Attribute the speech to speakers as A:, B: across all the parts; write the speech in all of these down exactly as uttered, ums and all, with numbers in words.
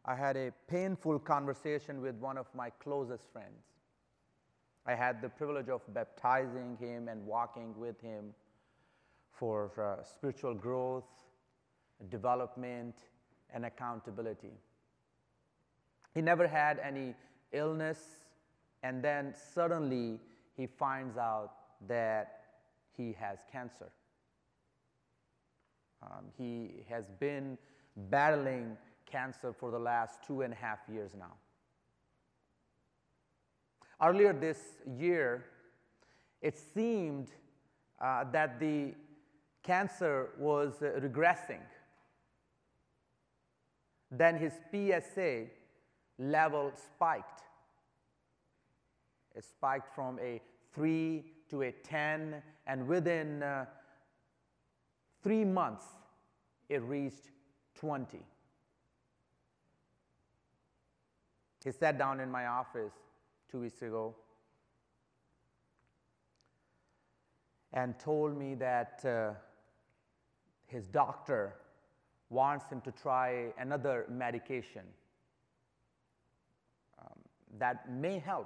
A: I had a painful conversation with one of my closest friends. I had the privilege of baptizing him and walking with him for uh, spiritual growth, development, and accountability. He never had any illness, and then suddenly he finds out that he has cancer. Um, he has been battling cancer for the last two and a half years now. Earlier this year, it seemed uh, that the cancer was uh, regressing. Then his P S A level spiked. It spiked from a three to a ten, and within uh, three months, it reached twenty. He sat down in my office two weeks ago and told me that uh, his doctor wants him to try another medication um, that may help.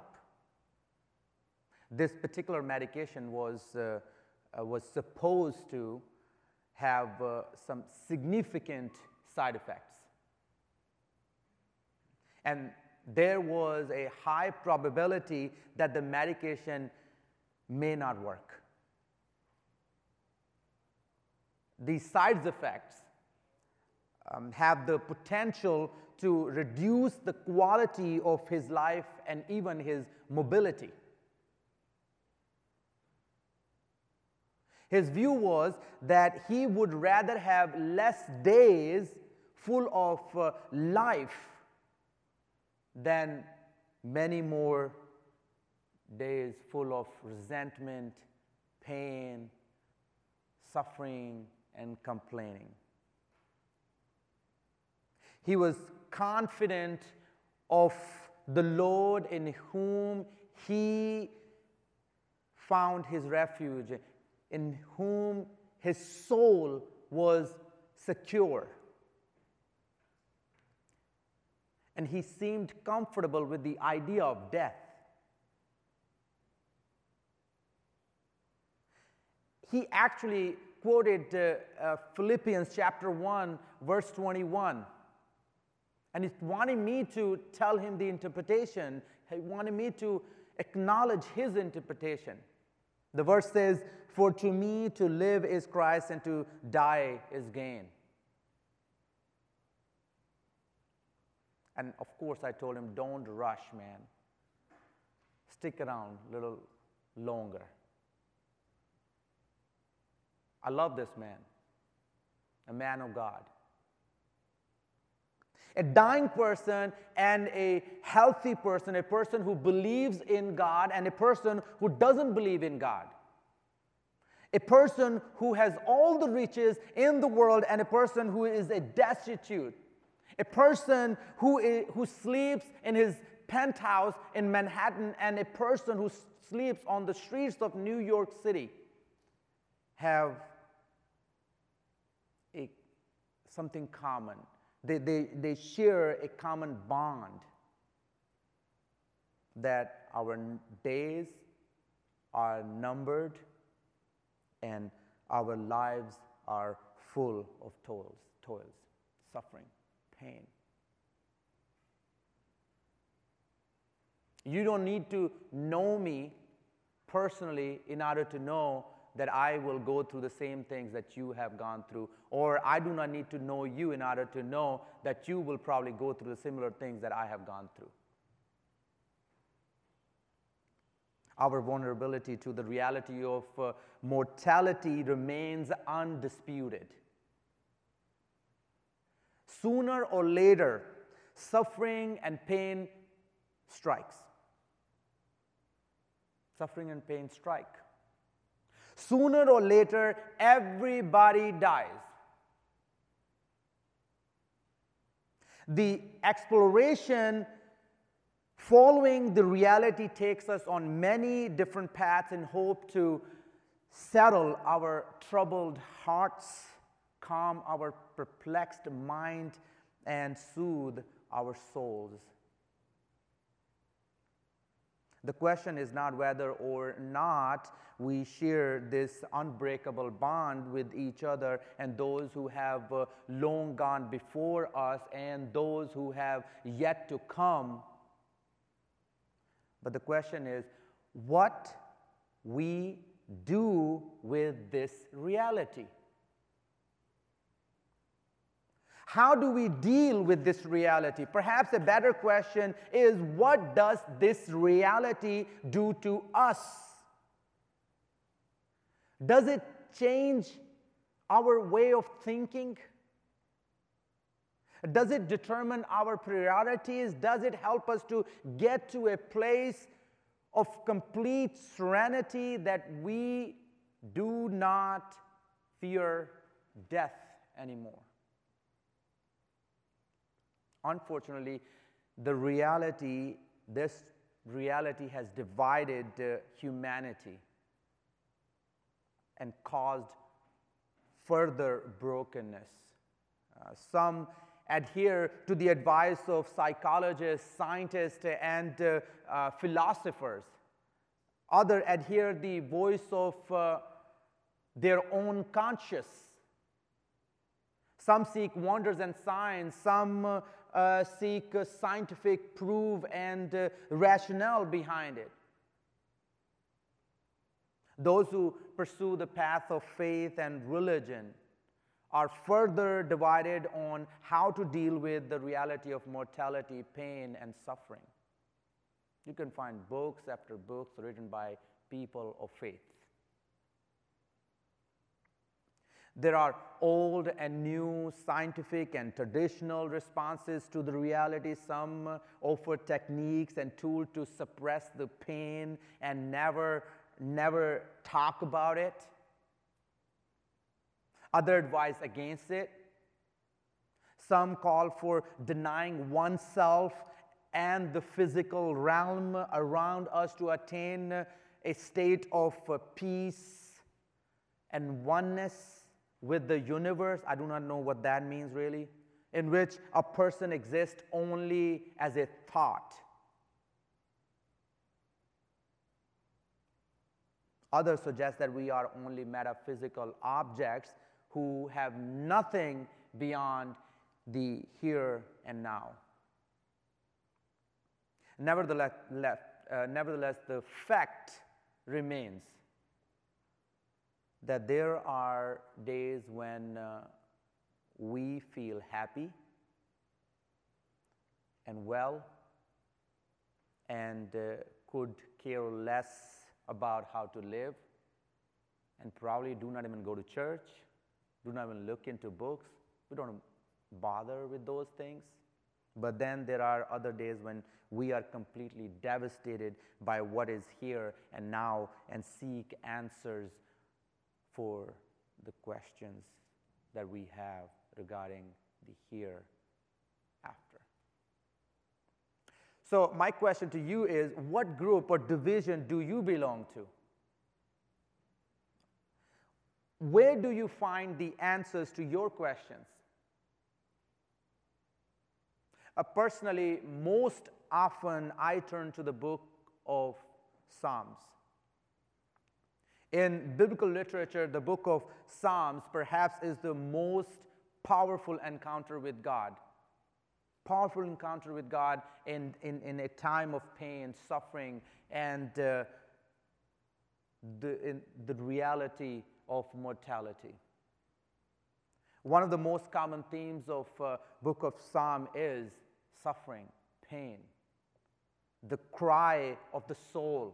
A: This particular medication was, uh, uh, was supposed to have uh, some significant side effects. And there was a high probability that the medication may not work. These side effects um, have the potential to reduce the quality of his life and even his mobility. His view was that he would rather have less days full of uh, life than many more days full of resentment, pain, suffering, and complaining. He was confident of the Lord in whom he found his refuge, in whom his soul was secure. And he seemed comfortable with the idea of death. He actually quoted uh, uh, Philippians chapter one, verse twenty-one. And he wanted me to tell him the interpretation. He wanted me to acknowledge his interpretation. The verse says, "For to me to live is Christ, and to die is gain." And of course, I told him, don't rush, man. Stick around a little longer. I love this man, a man of God. A dying person and a healthy person, a person who believes in God and a person who doesn't believe in God. A person who has all the riches in the world and a person who is a destitute. A person who, is, who sleeps in his penthouse in Manhattan and a person who sleeps on the streets of New York City have a, something common. They, they, they share a common bond that our days are numbered and our lives are full of toils, toils, suffering, pain. You don't need to know me personally in order to know that I will go through the same things that you have gone through, or I do not need to know you in order to know that you will probably go through the similar things that I have gone through. Our vulnerability to the reality of uh, mortality remains undisputed. Sooner or later, suffering and pain strikes. Suffering and pain strike. Sooner or later, everybody dies. The exploration following the reality takes us on many different paths in hope to settle our troubled hearts, calm our perplexed mind, and soothe our souls. The question is not whether or not we share this unbreakable bond with each other and those who have uh, long gone before us and those who have yet to come. But the question is what we do with this reality. How do we deal with this reality? Perhaps a better question is, what does this reality do to us? Does it change our way of thinking? Does it determine our priorities? Does it help us to get to a place of complete serenity that we do not fear death anymore? Unfortunately, the reality, this reality has divided uh, humanity and caused further brokenness. Uh, some adhere to the advice of psychologists, scientists, and uh, uh, philosophers. Others adhere the voice of uh, their own conscience. Some seek wonders and signs. Some uh, uh, seek uh, scientific proof and uh, rationale behind it. Those who pursue the path of faith and religion are further divided on how to deal with the reality of mortality, pain, and suffering. You can find books after books written by people of faith. There are old and new scientific and traditional responses to the reality. Some offer techniques and tools to suppress the pain and never, never talk about it. Others advise against it. Some call for denying oneself and the physical realm around us to attain a state of peace and oneness with the universe. I do not know what that means really, in which a person exists only as a thought. Others suggest that we are only metaphysical objects who have nothing beyond the here and now. Nevertheless, uh, nevertheless, the fact remains that there are days when uh, we feel happy and well and uh, could care less about how to live and probably do not even go to church, do not even look into books. We don't bother with those things. But then there are other days when we are completely devastated by what is here and now and seek answers for the questions that we have regarding the hereafter. So my question to you is, what group or division do you belong to? Where do you find the answers to your questions? Uh, personally, most often I turn to the book of Psalms. In biblical literature, the book of Psalms perhaps is the most powerful encounter with God. Powerful encounter with God in, in, in a time of pain, suffering, and uh, the, in the reality of mortality. One of the most common themes of uh, book of Psalm is suffering, pain, the cry of the soul.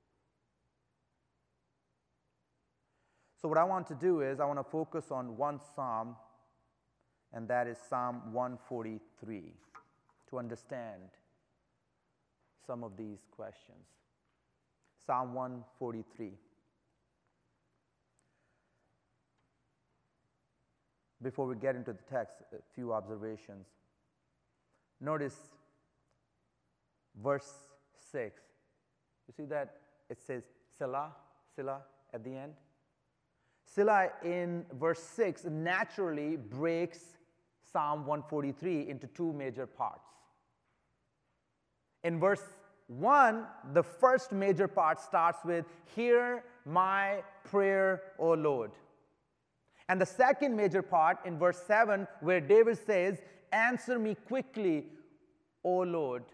A: So what I want to do is I want to focus on one psalm, and that is Psalm one forty-three, to understand some of these questions. Psalm one forty-three. Before we get into the text, a few observations. Notice verse six. You see that it says Selah, Selah at the end? Selah in verse six naturally breaks Psalm one forty-three into two major parts. In verse one, the first major part starts with, "Hear my prayer, O Lord." And the second major part in verse seven, where David says, "Answer me quickly, O Lord."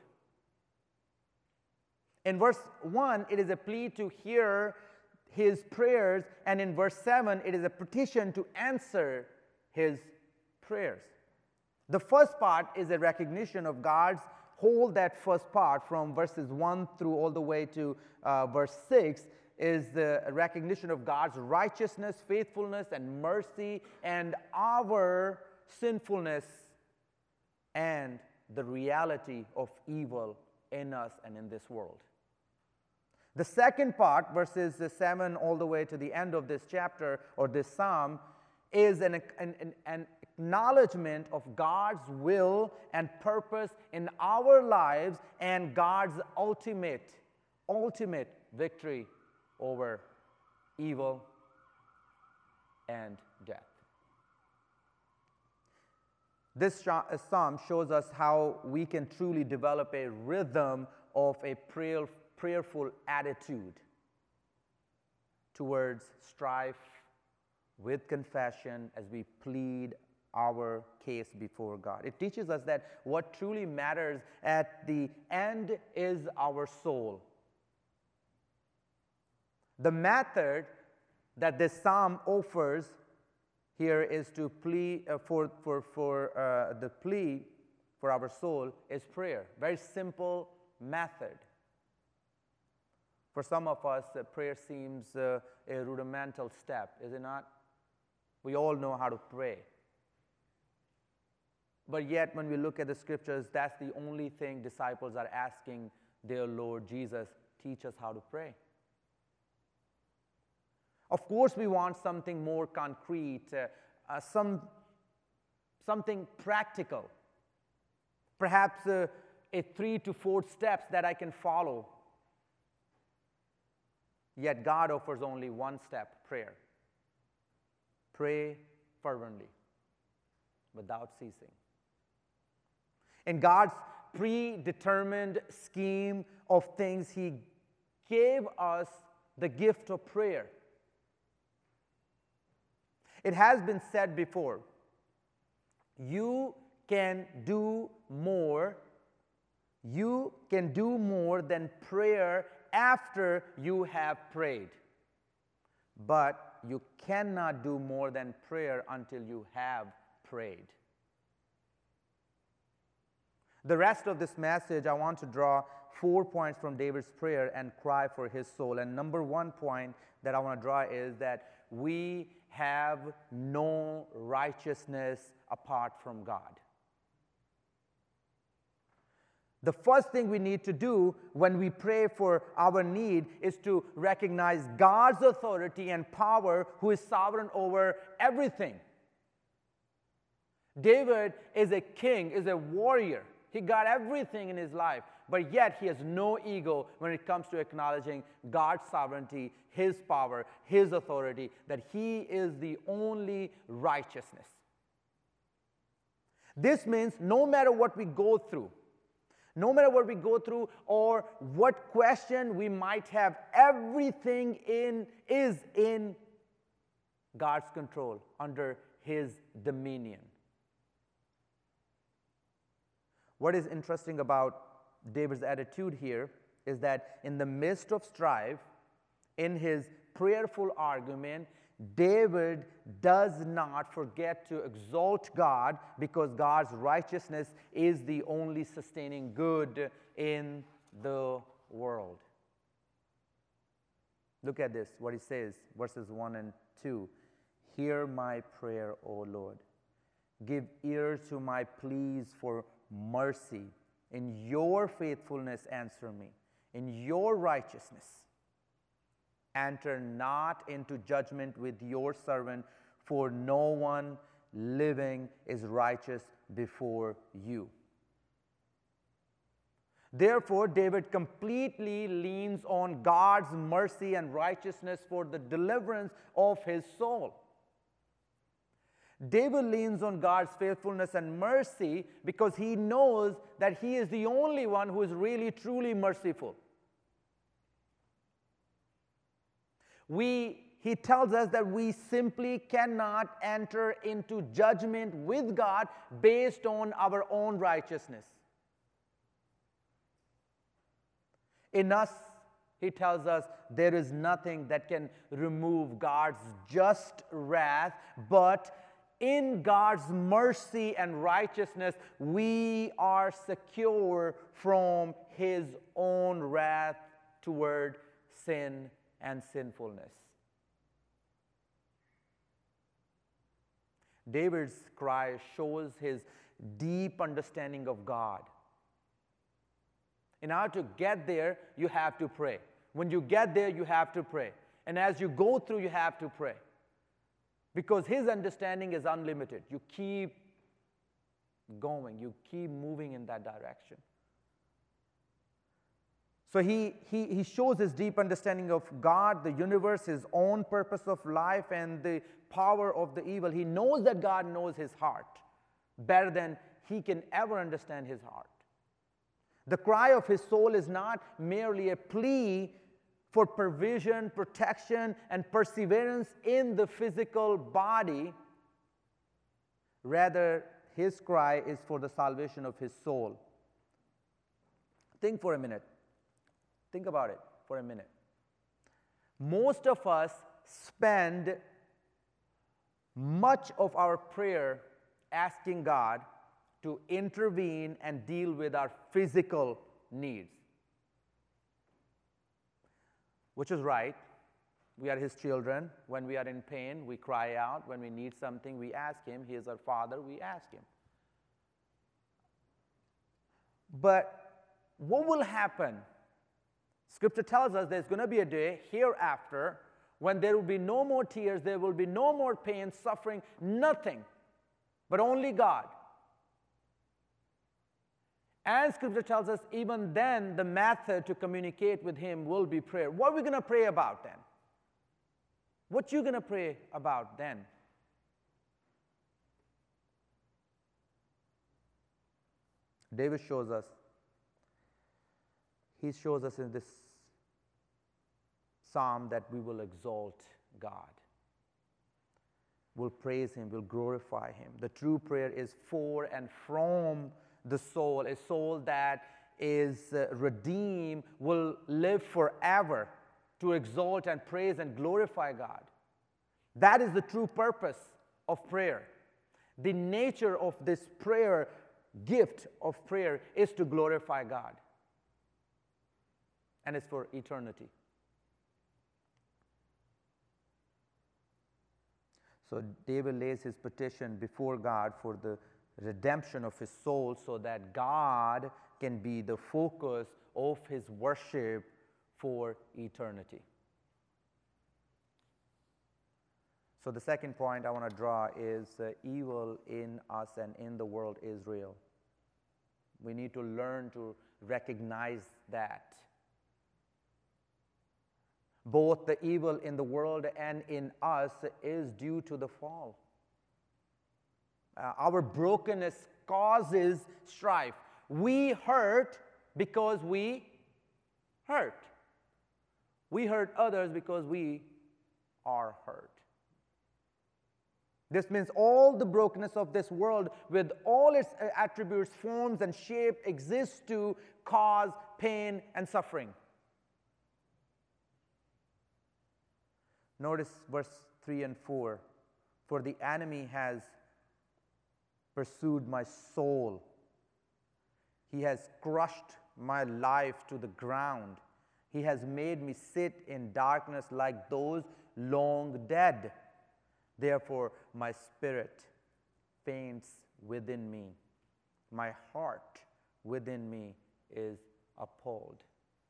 A: In verse one, it is a plea to hear his prayers, and in verse seven, it is a petition to answer his prayers. The first part is a recognition of God's, hold that first part from verses one through all the way to uh, verse six, is the recognition of God's righteousness, faithfulness, and mercy, and our sinfulness, and the reality of evil in us and in this world. The second part, verses seven all the way to the end of this chapter or this psalm, is an, an, an acknowledgement of God's will and purpose in our lives and God's ultimate, ultimate victory over evil and death. This psalm shows us how we can truly develop a rhythm of a prayer, prayerful attitude towards strife with confession as we plead our case before God. It teaches us that what truly matters at the end is our soul. The method that this psalm offers here is to plea uh, for, for, for uh, the plea for our soul is prayer. Very simple method. For some of us, uh, prayer seems uh, a rudimental step, is it not? We all know how to pray. But yet, when we look at the scriptures, that's the only thing disciples are asking their Lord Jesus, teach us how to pray. Of course, we want something more concrete, uh, uh, some, something practical. Perhaps uh, a three to four steps that I can follow. Yet God offers only one step, prayer. Pray fervently, without ceasing. In God's predetermined scheme of things, He gave us the gift of prayer. It has been said before, you can do more, you can do more than prayer after you have prayed. But you cannot do more than prayer until you have prayed. The rest of this message, I want to draw four points from David's prayer and cry for his soul. And number one point that I want to draw is that we have no righteousness apart from God. The first thing we need to do when we pray for our need is to recognize God's authority and power, who is sovereign over everything. David is a king, is a warrior. He got everything in his life, but yet he has no ego when it comes to acknowledging God's sovereignty, His power, His authority, that He is the only righteousness. This means no matter what we go through, no matter what we go through or what question we might have, everything in is in God's control, under His dominion. What is interesting about David's attitude here is that in the midst of strife, in his prayerful argument, David does not forget to exalt God, because God's righteousness is the only sustaining good in the world. Look at this, what he says, verses one and two. Hear my prayer, O Lord. Give ear to my pleas for mercy. In your faithfulness answer me. In your righteousness enter not into judgment with your servant, for no one living is righteous before you. Therefore, David completely leans on God's mercy and righteousness for the deliverance of his soul. David leans on God's faithfulness and mercy because he knows that he is the only one who is really, truly merciful. We, he tells us that we simply cannot enter into judgment with God based on our own righteousness. In us, he tells us there is nothing that can remove God's just wrath, but in God's mercy and righteousness, we are secure from his own wrath toward sin and sinfulness. David's cry shows his deep understanding of God. In order to get there, you have to pray. When you get there, you have to pray. And as you go through, you have to pray. Because his understanding is unlimited. You keep going. You keep moving in that direction. So he, he, he shows his deep understanding of God, the universe, his own purpose of life, and the power of the evil. He knows that God knows his heart better than he can ever understand his heart. The cry of his soul is not merely a plea for provision, protection, and perseverance in the physical body. Rather, his cry is for the salvation of his soul. Think for a minute. Think about it for a minute. Most of us spend much of our prayer asking God to intervene and deal with our physical needs. Which is right. We are his children. When we are in pain, we cry out. When we need something, we ask him. He is our Father, we ask him. But what will happen? Scripture tells us there's going to be a day hereafter when there will be no more tears, there will be no more pain, suffering, nothing, but only God. And Scripture tells us even then the method to communicate with him will be prayer. What are we going to pray about then? What you going to pray about then? David shows us, he shows us in this psalm that we will exalt God. We'll praise him, we'll glorify him. The true prayer is for and from the soul. A soul that is uh, redeemed will live forever to exalt and praise and glorify God. That is the true purpose of prayer. The nature of this prayer, gift of prayer, is to glorify God. And it's for eternity. So David lays his petition before God for the redemption of his soul so that God can be the focus of his worship for eternity. So the second point I want to draw is uh, evil in us and in the world is real. We need to learn to recognize that. Both the evil in the world and in us is due to the fall. Uh, our brokenness causes strife. We hurt because we hurt. We hurt others because we are hurt. This means all the brokenness of this world with all its attributes, forms, and shape exists to cause pain and suffering. Notice verse three and four. For the enemy has pursued my soul. He has crushed my life to the ground. He has made me sit in darkness like those long dead. Therefore, my spirit faints within me. My heart within me is appalled.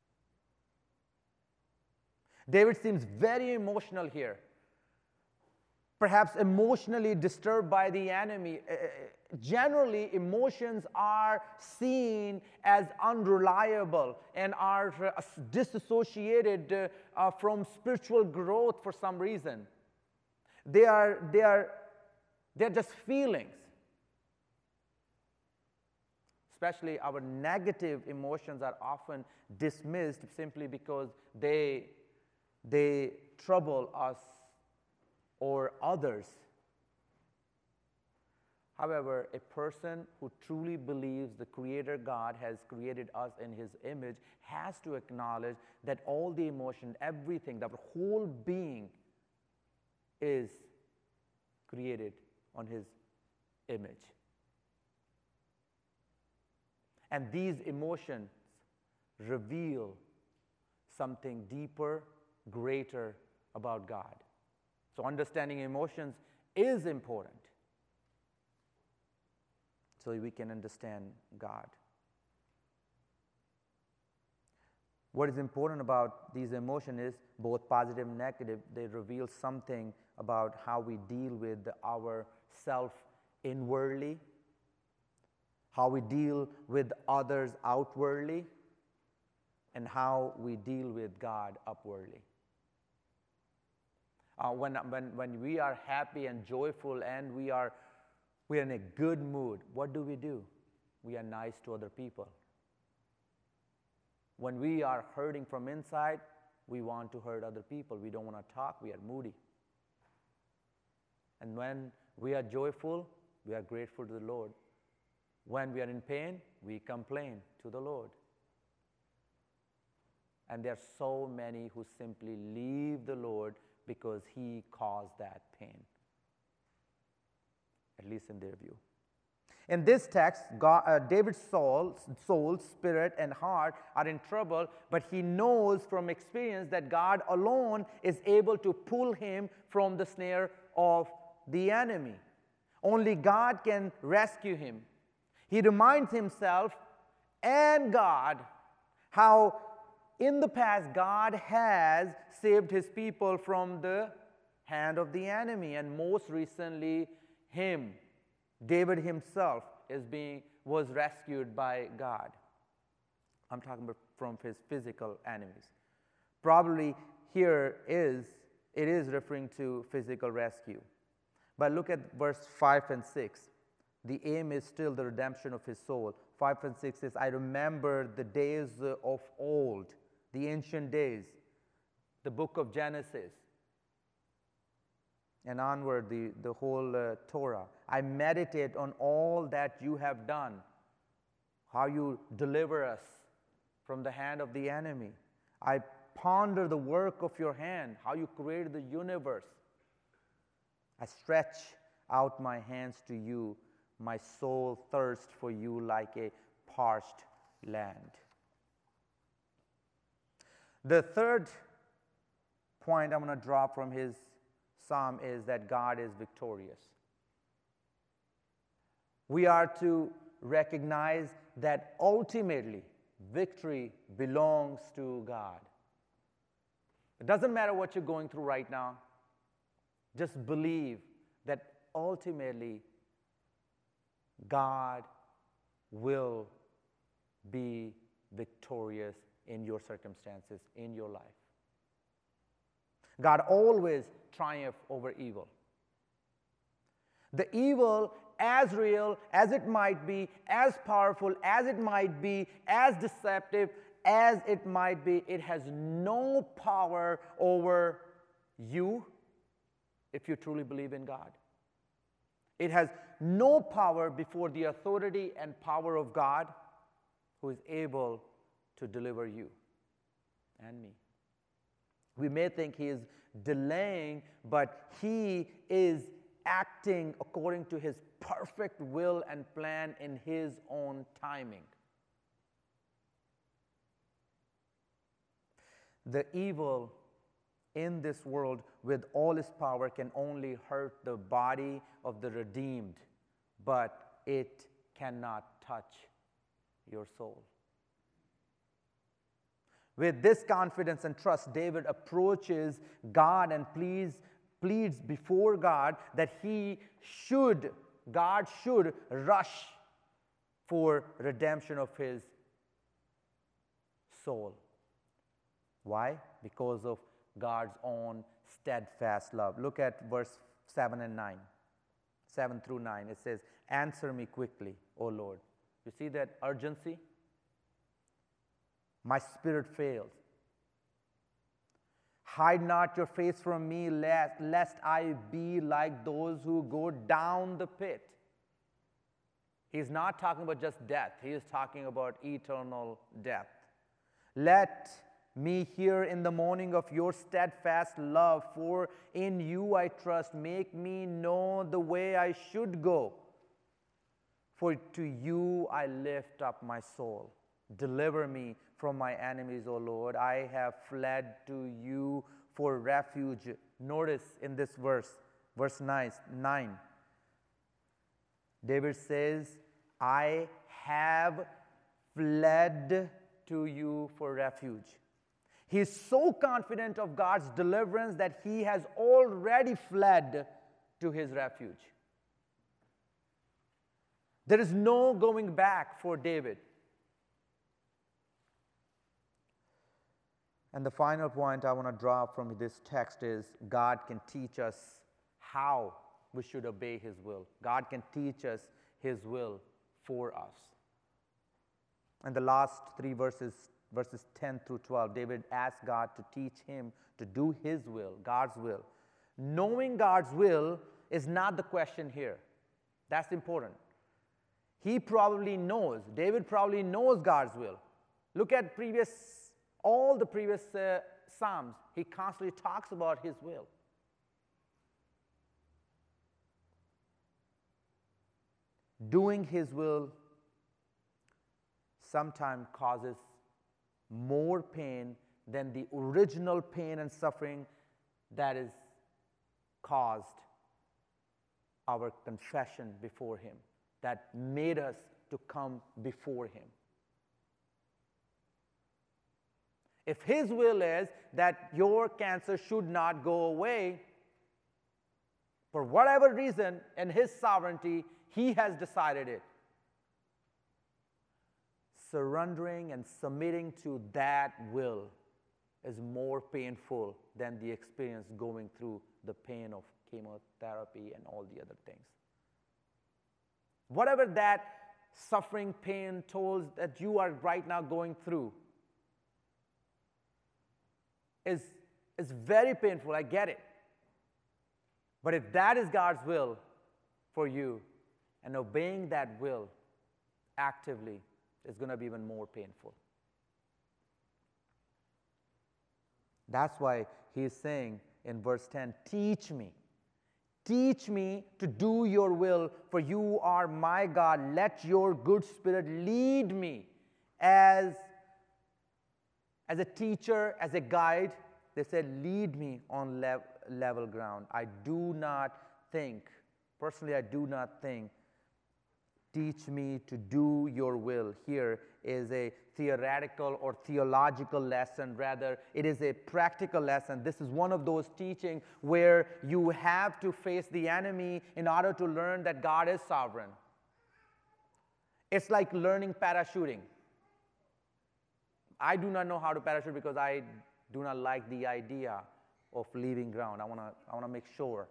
A: David seems very emotional here. Perhaps emotionally disturbed by the enemy. Uh, generally, emotions are seen as unreliable and are uh, disassociated uh, uh, from spiritual growth for some reason. They are, they are, They're just feelings. Especially our negative emotions are often dismissed simply because they, they trouble us or others. However, a person who truly believes the Creator God has created us in His image has to acknowledge that all the emotion, everything, the whole being is created on His image. And these emotions reveal something deeper, greater about God. So understanding emotions is important so we can understand God. What is important about these emotions is both positive and negative. They reveal something about how we deal with ourself inwardly, how we deal with others outwardly, and how we deal with God upwardly. Uh, when, when, when we are happy and joyful and we are, we are in a good mood, what do we do? We are nice to other people. When we are hurting from inside, we want to hurt other people. We don't want to talk. We are moody. And when we are joyful, we are grateful to the Lord. When we are in pain, we complain to the Lord. And there are so many who simply leave the Lord because He caused that pain, at least in their view. In this text, God, uh, David's soul, soul, spirit, and heart are in trouble, but he knows from experience that God alone is able to pull him from the snare of the enemy. Only God can rescue him. He reminds himself and God how in the past God has saved His people from the hand of the enemy, and most recently him, David himself, is being was rescued by God. I'm talking about from his physical enemies. Probably here is it is referring to physical rescue. But look at verse five and six. The aim is still the redemption of his soul. five and six says, I remember the days of old, the ancient days, the book of Genesis, and onward the, the whole uh, Torah. I meditate on all that you have done, how you deliver us from the hand of the enemy. I ponder the work of your hand, how you created the universe. I stretch out my hands to you. My soul thirsts for you like a parched land. The third point I'm going to draw from his psalm is that God is victorious. We are to recognize that ultimately victory belongs to God. It doesn't matter what you're going through right now. Just believe that ultimately God will be victorious in your circumstances, in your life. God always triumphs over evil. The evil, as real as it might be, as powerful as it might be, as deceptive as it might be, it has no power over you if you truly believe in God. It has no power before the authority and power of God, who is able to deliver you and me. We may think He is delaying, but He is acting according to His perfect will and plan in His own timing. The evil in this world with all its power can only hurt the body of the redeemed, but it cannot touch your soul. With this confidence and trust, David approaches God and pleads, pleads before God that he should, God should rush for redemption of his soul. Why? Because of God's own steadfast love. Look at verse seven and nine. seven through nine. It says, answer me quickly, O Lord. You see that urgency? My spirit fails. Hide not your face from me, lest, lest I be like those who go down the pit. He's not talking about just death. He is talking about eternal death. Let me hear in the morning of your steadfast love, for in you I trust. Make me know the way I should go. For to you I lift up my soul. Deliver me from my enemies, O Lord. I have fled to you for refuge. Notice in this verse, verse nine, David says, I have fled to you for refuge. He is so confident of God's deliverance that he has already fled to his refuge. There is no going back for David. And the final point I want to draw from this text is God can teach us how we should obey his will. God can teach us his will for us. And the last three verses, verses ten through twelve, David asked God to teach him to do his will, God's will. Knowing God's will is not the question here. That's important. He probably knows, David probably knows God's will. Look at previous, all the previous uh, Psalms. He constantly talks about his will. Doing his will sometimes causes more pain than the original pain and suffering that is caused our confession before him, that made us to come before him. If his will is that your cancer should not go away, for whatever reason, in his sovereignty, he has decided it. Surrendering and submitting to that will is more painful than the experience going through the pain of chemotherapy and all the other things. Whatever that suffering, pain, tolls that you are right now going through is, is very painful. I get it. But if that is God's will for you, and obeying that will actively is going to be even more painful. That's why he is saying in verse ten, teach me. Teach me to do your will, for you are my God. Let your good spirit lead me as, as a teacher, as a guide. They said, lead me on lev- level ground. I do not think, personally, I do not think, teach me to do your will here is a theoretical or theological lesson. Rather, it is a practical lesson. This is one of those teachings where you have to face the enemy in order to learn that God is sovereign. It's like learning parachuting. I do not know how to parachute because I do not like the idea of leaving ground. I want to I want to make sure.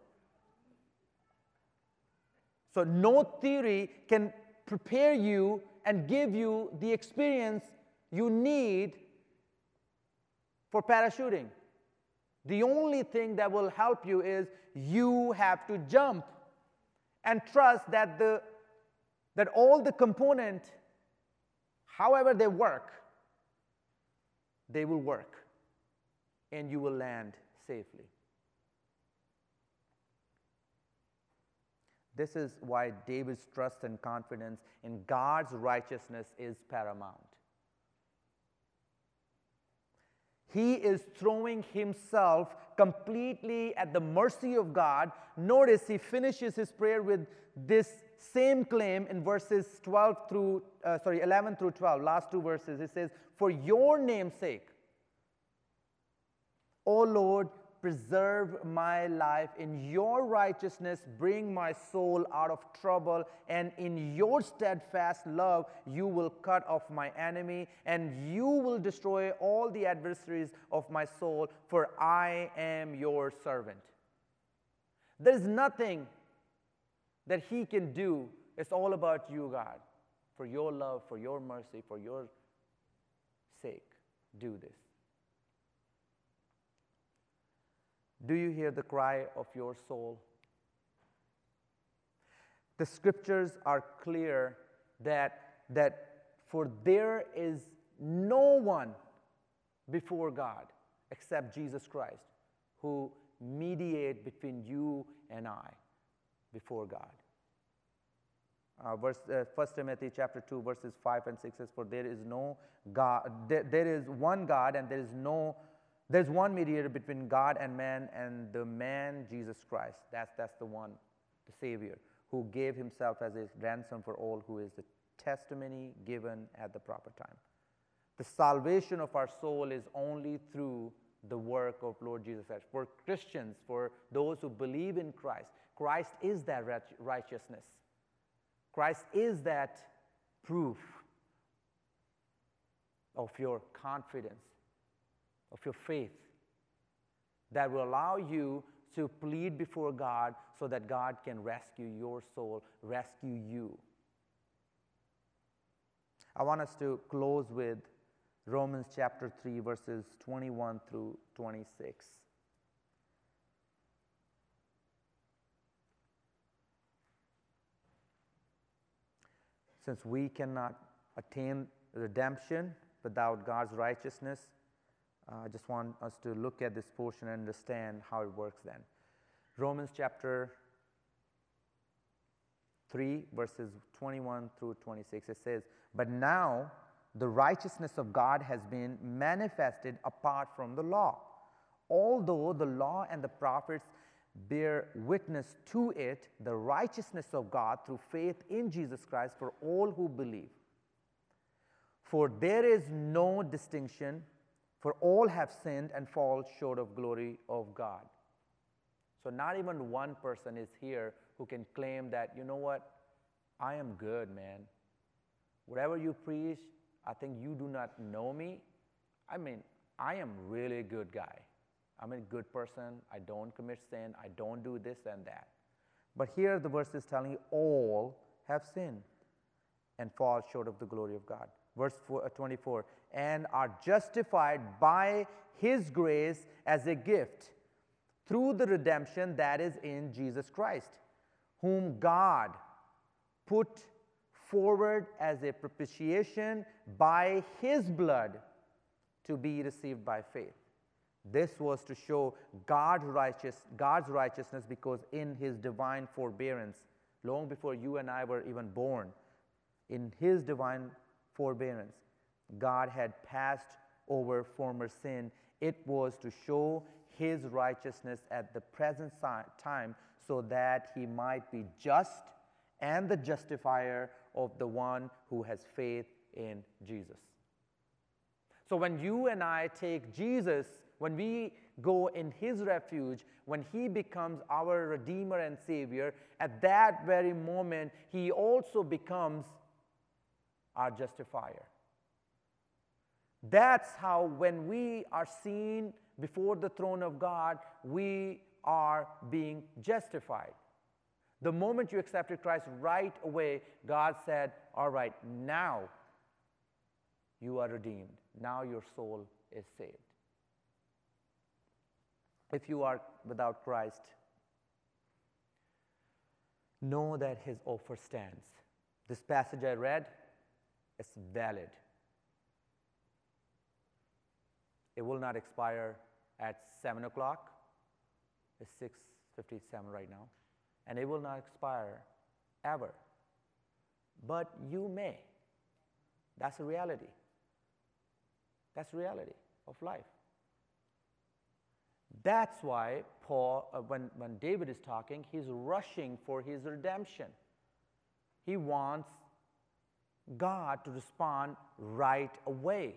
A: So no theory can prepare you and give you the experience you need for parachuting. The only thing that will help you is you have to jump and trust that the that all the components, however they work, they will work and you will land safely. This is why David's trust and confidence in God's righteousness is paramount. He is throwing himself completely at the mercy of God. Notice he finishes his prayer with this same claim in verses twelve through uh, sorry eleven through twelve, last two verses. It says, "For your name's sake, O Lord, preserve my life. In your righteousness, bring my soul out of trouble. And in your steadfast love, you will cut off my enemy, and you will destroy all the adversaries of my soul, for I am your servant." There is nothing that He can do. It's all about you, God. For your love, for your mercy, for your sake, do this. Do you hear the cry of your soul? The scriptures are clear that, that for there is no one before God except Jesus Christ who mediate between you and I before God. Uh, verse, uh, First Timothy chapter two, verses five and six says, "For there is no God, there, there is one God, and there is no, there's one mediator between God and man, and the man Jesus Christ." That's that's the one, the Savior, who gave Himself as a ransom for all, who is the testimony given at the proper time. The salvation of our soul is only through the work of Lord Jesus Christ. For Christians, for those who believe in Christ, Christ is that righteousness. Christ is that proof of your confidence, of your faith, that will allow you to plead before God so that God can rescue your soul, rescue you. I want us to close with Romans chapter three, verses twenty-one through twenty-six. Since we cannot attain redemption without God's righteousness, uh, I just want us to look at this portion and understand how it works then. Romans chapter three, verses twenty-one through twenty-six, it says, "But now the righteousness of God has been manifested apart from the law. Although the law and the prophets bear witness to it, the righteousness of God through faith in Jesus Christ for all who believe. For there is no distinction, for all have sinned and fall short of glory of God." So not even one person is here who can claim that, you know what, I am good, man. Whatever you preach, I think you do not know me. I mean, I am really a good guy. I'm a good person. I don't commit sin. I don't do this and that. But here the verse is telling you all have sinned and fall short of the glory of God. Verse twenty-four, "And are justified by His grace as a gift through the redemption that is in Jesus Christ, whom God put forward as a propitiation by His blood to be received by faith." This was to show God righteous, God's righteousness, because in His divine forbearance, long before you and I were even born, in His divine forbearance, God had passed over former sin. It was to show His righteousness at the present time so that He might be just and the justifier of the one who has faith in Jesus. So when you and I take Jesus, when we go in His refuge, when He becomes our Redeemer and Savior, at that very moment, He also becomes our justifier. That's how when we are seen before the throne of God, we are being justified. The moment you accepted Christ, right away, God said, all right, now you are redeemed. Now your soul is saved. If you are without Christ, know that His offer stands. This passage I read is valid. It will not expire at seven o'clock. It's six fifty-seven right now. And it will not expire ever. But you may. That's a reality. That's the reality of life. That's why Paul, uh, when, when David is talking, he's rushing for his redemption. He wants God to respond right away.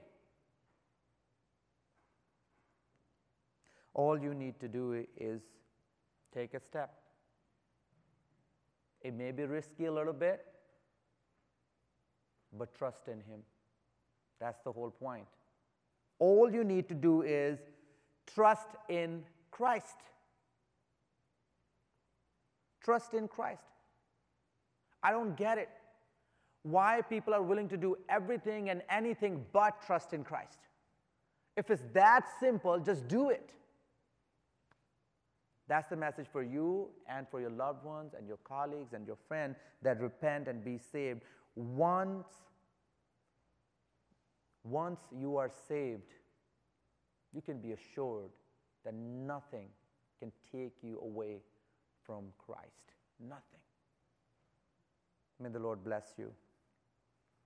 A: All you need to do is take a step. It may be risky a little bit, but trust in Him. That's the whole point. All you need to do is trust in Christ. Trust in Christ. I don't get it. Why people are willing to do everything and anything but trust in Christ. If it's that simple, just do it. That's the message for you and for your loved ones and your colleagues and your friends, that repent and be saved. Once, once you are saved, you can be assured that nothing can take you away from Christ. Nothing. May the Lord bless you.